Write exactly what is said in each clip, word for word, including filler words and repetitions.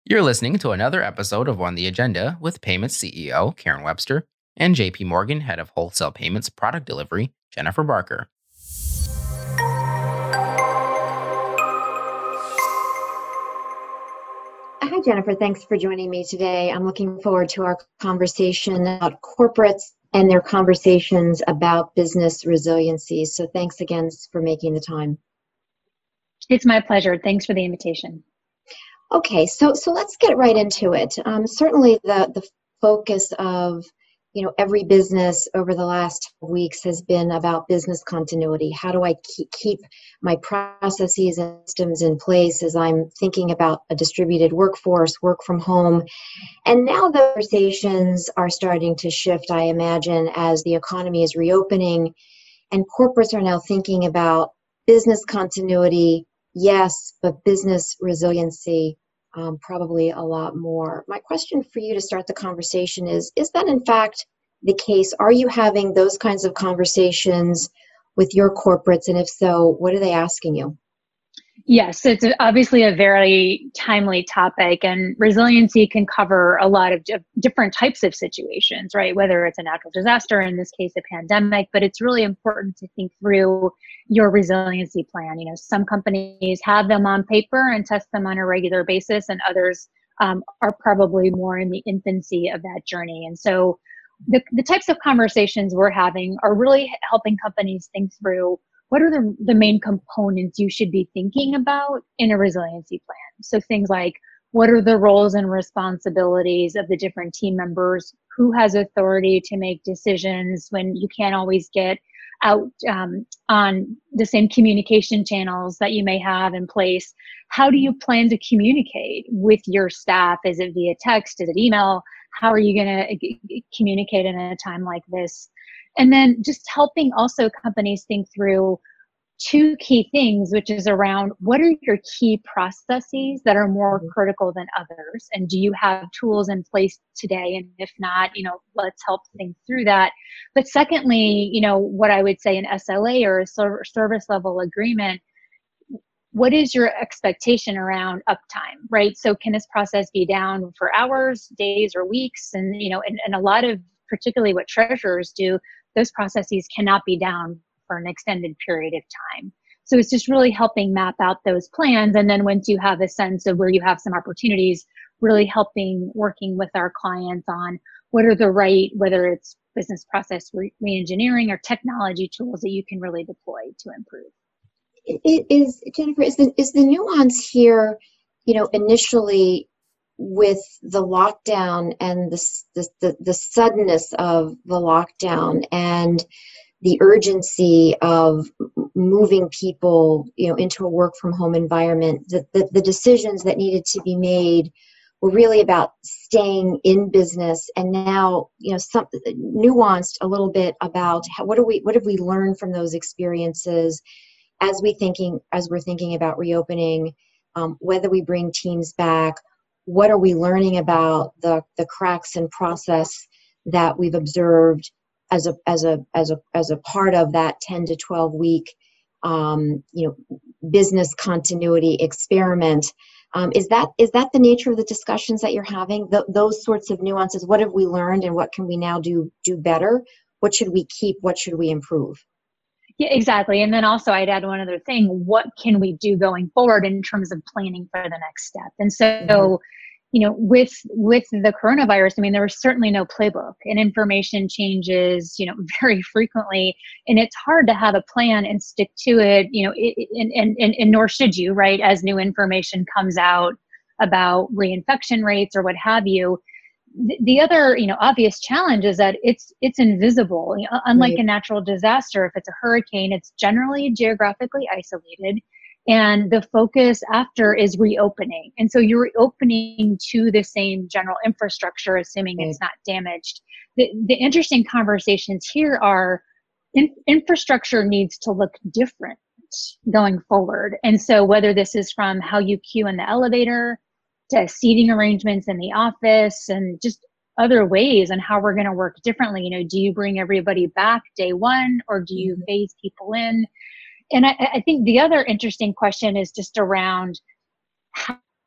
You're listening to another episode of On the Agenda with Payments C E O Karen Webster and J P Morgan Head of Wholesale Payments Product Delivery, Jennifer Barker. Hi, Jennifer. Thanks for joining me today. I'm looking forward to our conversation about corporates and their conversations about business resiliency. So thanks again for making the time. It's my pleasure. Thanks for the invitation. Okay, so so let's get right into it. Um, certainly the, the focus of you know every business over the last weeks has been about business continuity. How do I keep, keep my processes and systems in place as I'm thinking about a distributed workforce, work from home? And now the conversations are starting to shift, I imagine, as the economy is reopening and corporates are now thinking about business continuity, yes, but business resiliency, um, probably a lot more. My question for you to start the conversation is, is that in fact the case? Are you having those kinds of conversations with your corporates? And if so, what are they asking you? Yes, it's obviously a very timely topic, and resiliency can cover a lot of different types of situations, right? Whether it's a natural disaster, in this case, a pandemic, but it's really important to think through your resiliency plan. You know, some companies have them on paper and test them on a regular basis, and others um, are probably more in the infancy of that journey. And so the, the types of conversations we're having are really helping companies think through what are the, the main components you should be thinking about in a resiliency plan? So things like, what are the roles and responsibilities of the different team members? Who has authority to make decisions when you can't always get out um, on the same communication channels that you may have in place? How do you plan to communicate with your staff? Is it via text? Is it email? How are you going to communicate in a time like this? And then just helping also companies think through two key things, which is around what are your key processes that are more critical than others? And do you have tools in place today? And if not, you know, let's help think through that. But secondly, you know, what I would say an S L A or a service level agreement, what is your expectation around uptime, right? So can this process be down for hours, days, or weeks? And, you know, and, and a lot of, particularly what treasurers do, those processes cannot be down for an extended period of time. So it's just really helping map out those plans. And then once you have a sense of where you have some opportunities, really helping working with our clients on what are the right, whether it's business process re- reengineering or technology tools that you can really deploy to improve. It is, Jennifer, is the, is the nuance here, you know, initially with the lockdown and the, the, the, the suddenness of the lockdown and the urgency of moving people, you know, into a work from home environment, the, the, the decisions that needed to be made were really about staying in business. And now, you know, some nuanced a little bit about how, what do we, what have we learned from those experiences as we thinking, as we're thinking about reopening, um, whether we bring teams back. What are we learning about the, the cracks in process that we've observed as a as a as a as a part of that ten to twelve week um, you know business continuity experiment? Um, is that is that the nature of the discussions that you're having? Th- those sorts of nuances. What have we learned, and what can we now do do better? What should we keep? What should we improve? Yeah, exactly. And then also I'd add one other thing. What can we do going forward in terms of planning for the next step? And so, mm-hmm. you know, with with the coronavirus, I mean, there was certainly no playbook, and information changes, you know, very frequently. And it's hard to have a plan and stick to it, you know, and, and, and, and nor should you, right? As new information comes out about reinfection rates or what have you. The other, you know, obvious challenge is that it's it's invisible. Unlike right. a natural disaster, if it's a hurricane, it's generally geographically isolated, and the focus after is reopening. And so you're reopening to the same general infrastructure, assuming right. it's not damaged. The the interesting conversations here are in, infrastructure needs to look different going forward. And so whether this is from how you queue in the elevator, to seating arrangements in the office, and just other ways on how we're going to work differently. You know, do you bring everybody back day one, or do you phase people in? And I, I think the other interesting question is just around how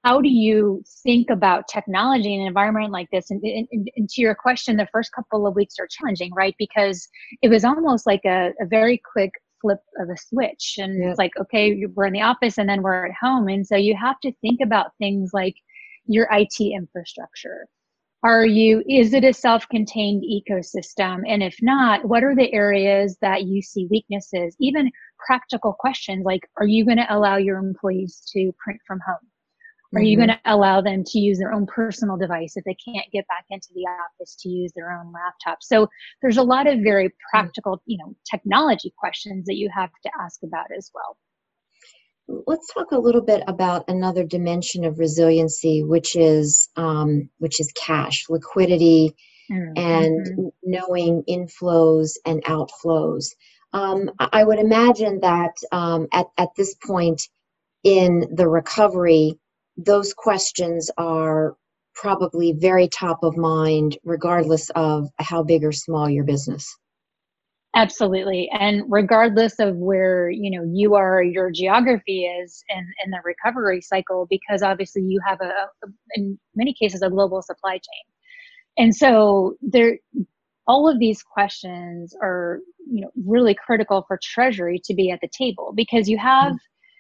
how do you think about technology in an environment like this? And, and, and to your question, the first couple of weeks are challenging, right? Because it was almost like a, a very quick flip of a switch. And Yeah. it's like, okay, we're in the office and then we're at home. And so you have to think about things like your I T infrastructure. Are you, is it a self-contained ecosystem? And if not, what are the areas that you see weaknesses? Even practical questions like, are you going to allow your employees to print from home? Are you Mhm. going to allow them to use their own personal device if they can't get back into the office to use their own laptop? So there's a lot of very practical, you know, technology questions that you have to ask about as well. Let's talk a little bit about another dimension of resiliency, which is um, which is cash, liquidity, Mm-hmm. and knowing inflows and outflows. Um, I I would imagine that um, at at this point in the recovery, those questions are probably very top of mind, regardless of how big or small your business. Absolutely. And regardless of where, you know, you are, your geography is in, in the recovery cycle, because obviously you have a, a, in many cases, a global supply chain. And so there, all of these questions are, you know, really critical for Treasury to be at the table, because you have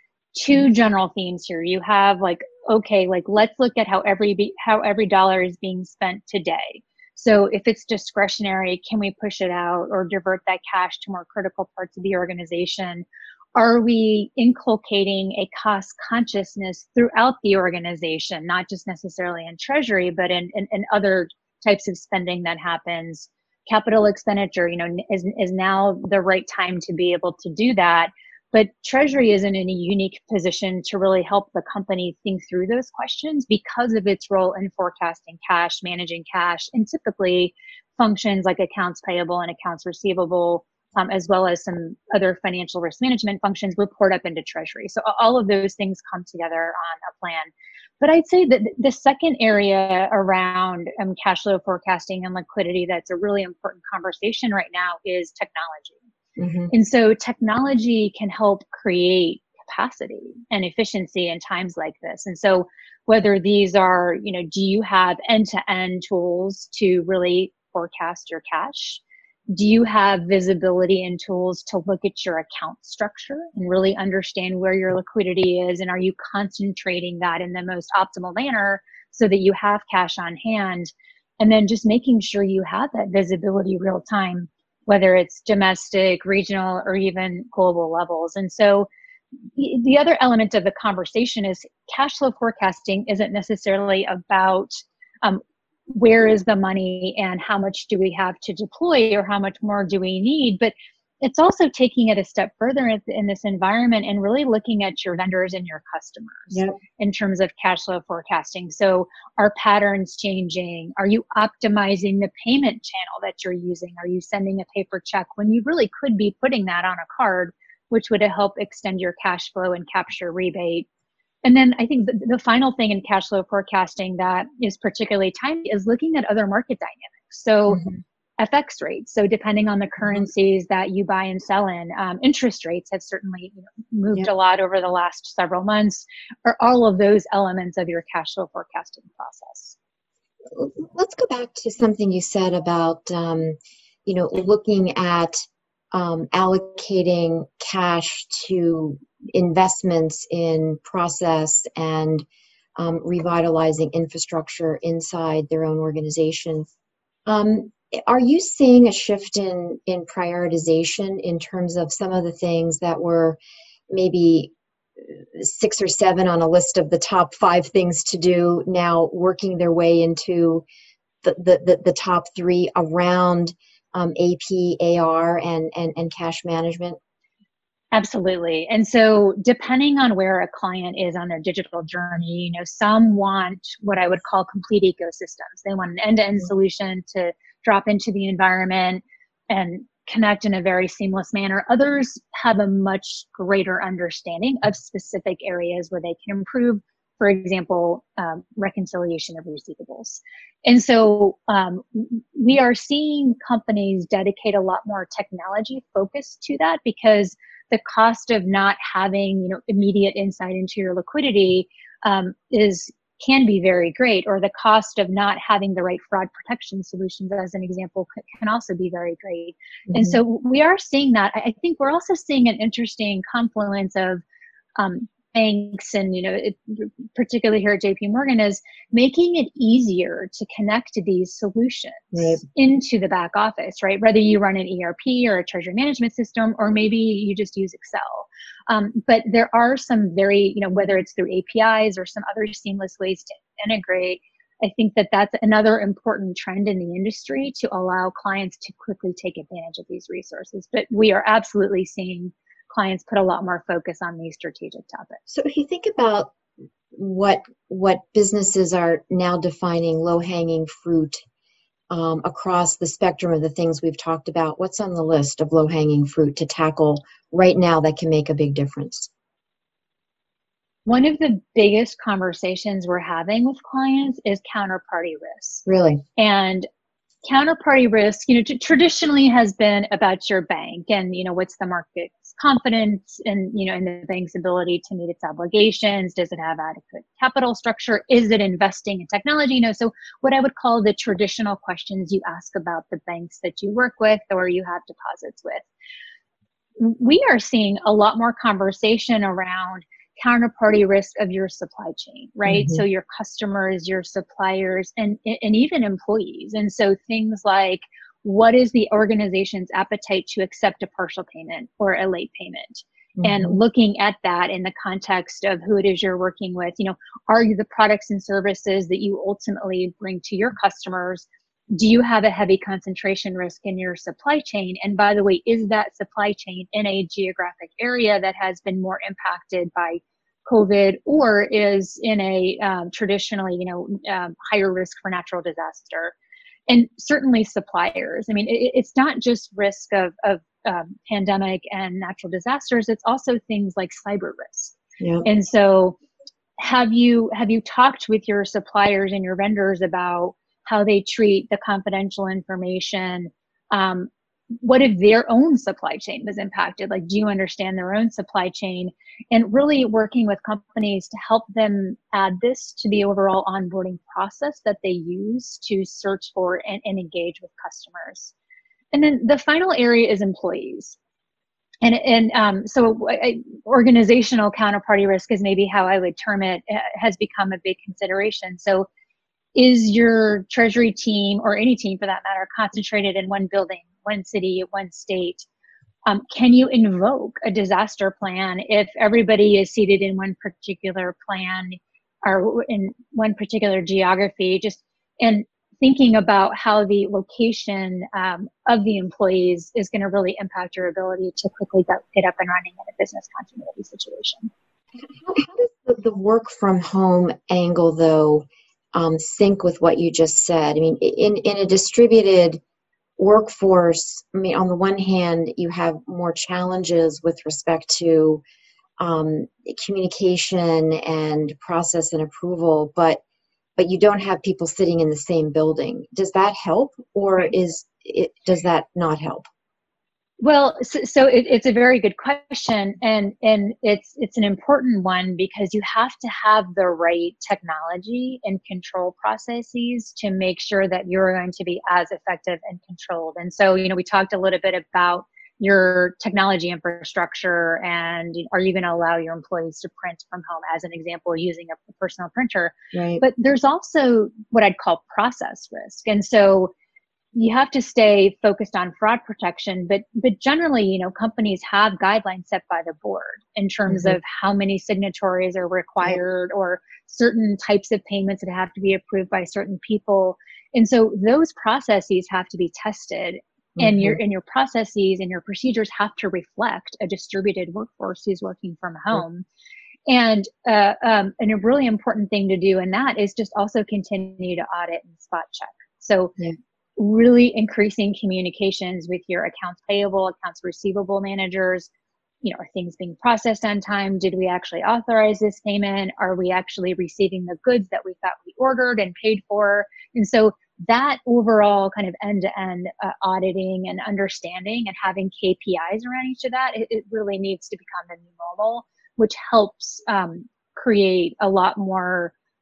two general themes here. You have like, okay, like let's look at how every be, how every dollar is being spent today. So if it's discretionary, can we push it out or divert that cash to more critical parts of the organization? Are we inculcating a cost consciousness throughout the organization, not just necessarily in Treasury, but in, in, in other types of spending that happens? Capital expenditure, you know, is, is now the right time to be able to do that. But Treasury isn't in a unique position to really help the company think through those questions because of its role in forecasting cash, managing cash, and typically functions like accounts payable and accounts receivable, um, as well as some other financial risk management functions report up into Treasury. So all of those things come together on a plan. But I'd say that the second area around um, cash flow forecasting and liquidity that's a really important conversation right now is technology. Mm-hmm. And so technology can help create capacity and efficiency in times like this. And so whether these are, you know, do you have end-to-end tools to really forecast your cash? Do you have visibility and tools to look at your account structure and really understand where your liquidity is? And are you concentrating that in the most optimal manner so that you have cash on hand? And then just making sure you have that visibility real time, whether it's domestic, regional, or even global levels. And so the other element of the conversation is cash flow forecasting isn't necessarily about um, where is the money and how much do we have to deploy or how much more do we need, but it's also taking it a step further in, in this environment and really looking at your vendors and your customers Yep. in terms of cash flow forecasting. So are patterns changing? Are you optimizing the payment channel that you're using? Are you sending a paper check when you really could be putting that on a card, which would help extend your cash flow and capture rebate? And then I think the, the final thing in cash flow forecasting that is particularly timely is looking at other market dynamics. So Mm-hmm. F X rates. So depending on the currencies that you buy and sell in, um, interest rates have certainly you know, moved Yep. a lot over the last several months, or all of those elements of your cash flow forecasting process. Let's go back to something you said about, um, you know, looking at um, allocating cash to investments in process and um, revitalizing infrastructure inside their own organization. Um, are you seeing a shift in, in prioritization in terms of some of the things that were maybe six or seven on a list of the top five things to do now working their way into the, the, the, the top three around um, A P, A R, and, and, and cash management? Absolutely. And so depending on where a client is on their digital journey, you know, some want what I would call complete ecosystems. They want an end-to-end Mm-hmm. solution to drop into the environment and connect in a very seamless manner. Others have a much greater understanding of specific areas where they can improve, for example, um, reconciliation of receivables. And so um, we are seeing companies dedicate a lot more technology focus to that, because the cost of not having, you know, immediate insight into your liquidity um, is can be very great, or the cost of not having the right fraud protection solutions, as an example, can also be very great. Mm-hmm. And so we are seeing that. I think we're also seeing an interesting confluence of um, banks and, you know, it, particularly here at J P Morgan, is making it easier to connect these solutions right. into the back office, right? Whether you run an E R P or a treasury management system, or maybe you just use Excel. Um, but there are some very, you know, whether it's through A P Is or some other seamless ways to integrate, I think that that's another important trend in the industry to allow clients to quickly take advantage of these resources. But we are absolutely seeing clients put a lot more focus on these strategic topics. So if you think about what what businesses are now defining low-hanging fruit um, across the spectrum of the things we've talked about, what's on the list of low-hanging fruit to tackle right now that can make a big difference? One of the biggest conversations we're having with clients is counterparty risk. Really? And counterparty risk, you know, t- traditionally has been about your bank and, you know, what's the market's confidence and, you know, in the bank's ability to meet its obligations. Does it have adequate capital structure? Is it investing in technology? You know, so what I would call the traditional questions you ask about the banks that you work with or you have deposits with. We are seeing a lot more conversation around counterparty risk of your supply chain, right? Mm-hmm. So your customers, your suppliers, and, and even employees. And so things like, what is the organization's appetite to accept a partial payment or a late payment? Mm-hmm. And looking at that in the context of who it is you're working with, you know, are you the products and services that you ultimately bring to your customers? Do you have a heavy concentration risk in your supply chain? And by the way, is that supply chain in a geographic area that has been more impacted by COVID, or is in a um, traditionally, you know, um, higher risk for natural disaster? And certainly suppliers. I mean, it, it's not just risk of, of um, pandemic and natural disasters. It's also things like cyber risk. Yeah. And so have you have you talked with your suppliers and your vendors about how they treat the confidential information? Um, what if their own supply chain was impacted? Like, do you understand their own supply chain? And really working with companies to help them add this to the overall onboarding process that they use to search for and, and engage with customers. And then the final area is employees. And, and um, so I, organizational counterparty risk is maybe how I would term it, has become a big consideration. So is your treasury team, or any team for that matter, concentrated in one building, one city, one state? Um, can you invoke a disaster plan if everybody is seated in one particular plan or in one particular geography? Just and thinking about how the location um, of the employees is going to really impact your ability to quickly get, get up and running in a business continuity situation. How, how does the, the work from home angle, though, um, sync with what you just said? I mean, in, in a distributed workforce, I mean, on the one hand, you have more challenges with respect to um, communication and process and approval, but but you don't have people sitting in the same building. Does that help, or is it, does that not help? Well, so, so it, it's a very good question, and and it's it's an important one because you have to have the right technology and control processes to make sure that you're going to be as effective and controlled. And so, you know, we talked a little bit about your technology infrastructure, and are you going to allow your employees to print from home, as an example, using a personal printer? Right. But there's also what I'd call process risk, and so you have to stay focused on fraud protection, but but generally, you know, companies have guidelines set by the board in terms mm-hmm. of how many signatories are required, yep. or certain types of payments that have to be approved by certain people. And so those processes have to be tested, mm-hmm. and your and your processes and your procedures have to reflect a distributed workforce who's working from home. Yep. And uh, um, and a really important thing to do in that is just also continue to audit and spot check. So. Yeah. Really increasing communications with your accounts payable, accounts receivable managers. You know, are things being processed on time? Did we actually authorize this payment? Are we actually receiving the goods that we thought we ordered and paid for? And so that overall kind of end-to-end uh, auditing and understanding and having K P Is around each of that, it, it really needs to become the new normal, which helps um, create a lot more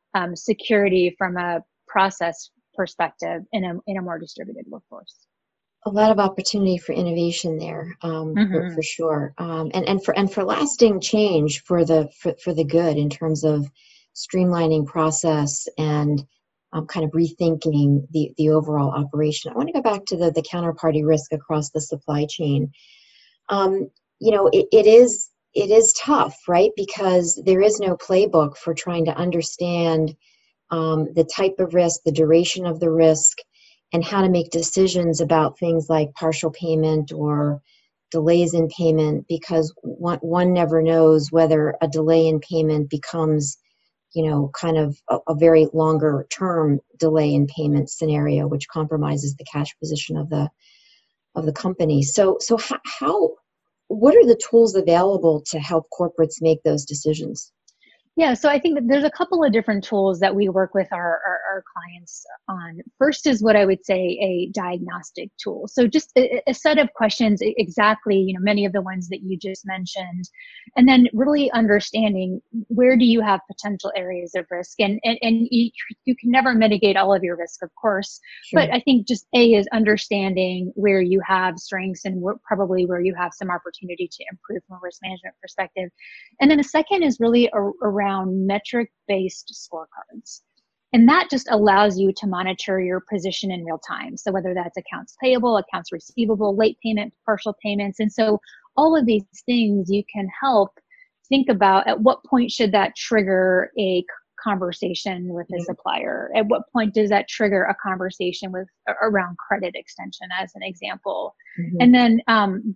um, security from a process perspective in a in a more distributed workforce. A lot of opportunity for innovation there, um, mm-hmm. for, for sure, um, and and for and for lasting change for the for, for the good in terms of streamlining process and um, kind of rethinking the the overall operation. I want to go back to the the counterparty risk across the supply chain. Um, you know, it, it is it is tough, right? Because there is no playbook for trying to understand um, the type of risk, the duration of the risk, and how to make decisions about things like partial payment or delays in payment, because one, one never knows whether a delay in payment becomes, you know, kind of a, a very longer term delay in payment scenario, which compromises the cash position of the of the company. So, so how, how what are the tools available to help corporates make those decisions? Yeah, so I think that there's a couple of different tools that we work with our, our, our clients on. First is what I would say a diagnostic tool. So just a, a set of questions, exactly, you know, many of the ones that you just mentioned, and then really understanding where do you have potential areas of risk. And, and, and you, you can never mitigate all of your risk, of course, sure. But I think just A is understanding where you have strengths and where, probably where you have some opportunity to improve from a risk management perspective. And then the second is really a, around metric-based scorecards. And that just allows you to monitor your position in real time. So whether that's accounts payable, accounts receivable, late payment, partial payments. And so all of these things you can help think about at what point should that trigger a conversation with a supplier? At what point does that trigger a conversation with around credit extension, as an example? Mm-hmm. And then um,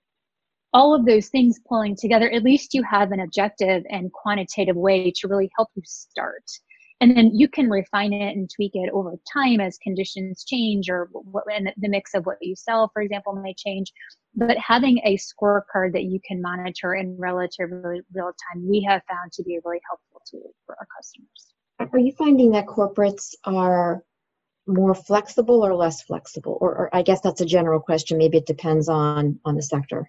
all of those things pulling together, at least you have an objective and quantitative way to really help you start. And then you can refine it and tweak it over time as conditions change, or what, and the mix of what you sell, for example, may change. But having a scorecard that you can monitor in relatively real time, we have found to be a really helpful tool for our customers. Are you finding that corporates are more flexible or less flexible? Or, or I guess that's a general question. Maybe it depends on, on the sector.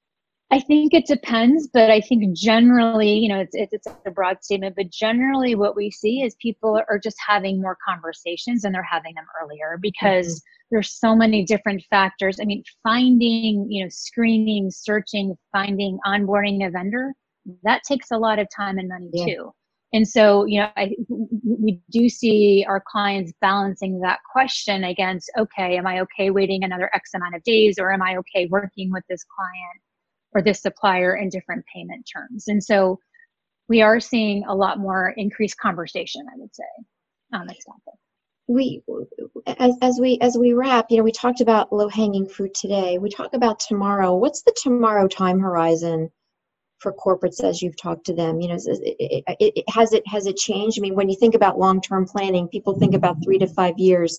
I think it depends, but I think generally, you know, it's, it's a broad statement, but generally what we see is people are just having more conversations, and they're having them earlier because mm-hmm. there's so many different factors. I mean, finding, you know, screening, searching, finding, onboarding a vendor, that takes a lot of time and money yeah. too. And so, you know, I, we do see our clients balancing that question against, okay, am I okay waiting another X amount of days, or am I okay working with this client or this supplier in different payment terms? And so we are seeing a lot more increased conversation, I would say, on this topic. We, as, as we as we wrap, you know, we talked about low-hanging fruit today. We talk about tomorrow. What's the tomorrow time horizon for corporates as you've talked to them? You know, it, it, it, has it has it changed? I mean, when you think about long-term planning, people think about three to five years.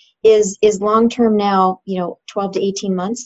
Is is long-term now, you know, twelve to eighteen months?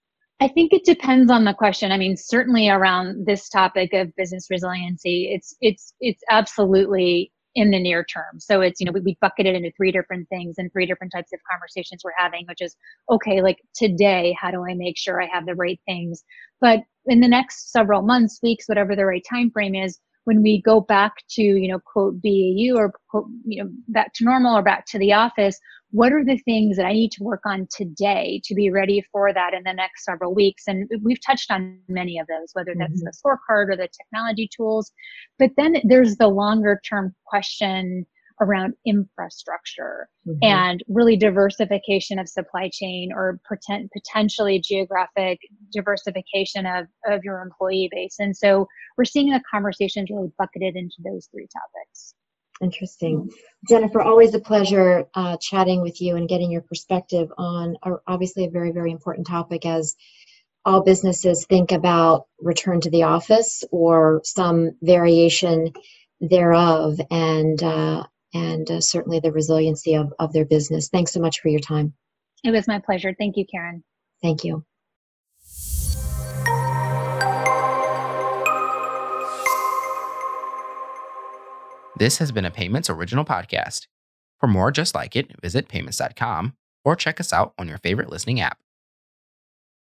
I think it depends on the question. I mean, certainly around this topic of business resiliency, it's it's it's absolutely in the near term. So it's, you know, we, we bucket it into three different things and three different types of conversations we're having, which is, okay, like today, how do I make sure I have the right things? But in the next several months, weeks, whatever the right time frame is, when we go back to, you know, quote B A U or quote, you know, back to normal or back to the office, what are the things that I need to work on today to be ready for that in the next several weeks? And we've touched on many of those, whether that's mm-hmm. the scorecard or the technology tools. But then there's the longer term question around infrastructure mm-hmm. and really diversification of supply chain, or pretend, potentially geographic diversification of, of your employee base. And so we're seeing the conversations really bucketed into those three topics. Interesting. Jennifer, always a pleasure uh, chatting with you and getting your perspective on a, obviously a very, very important topic, as all businesses think about return to the office or some variation thereof, and uh, and uh, certainly the resiliency of, of their business. Thanks so much for your time. It was my pleasure. Thank you, Karen. Thank you. This has been a Payments original podcast. For more just like it, visit payments dot com or check us out on your favorite listening app.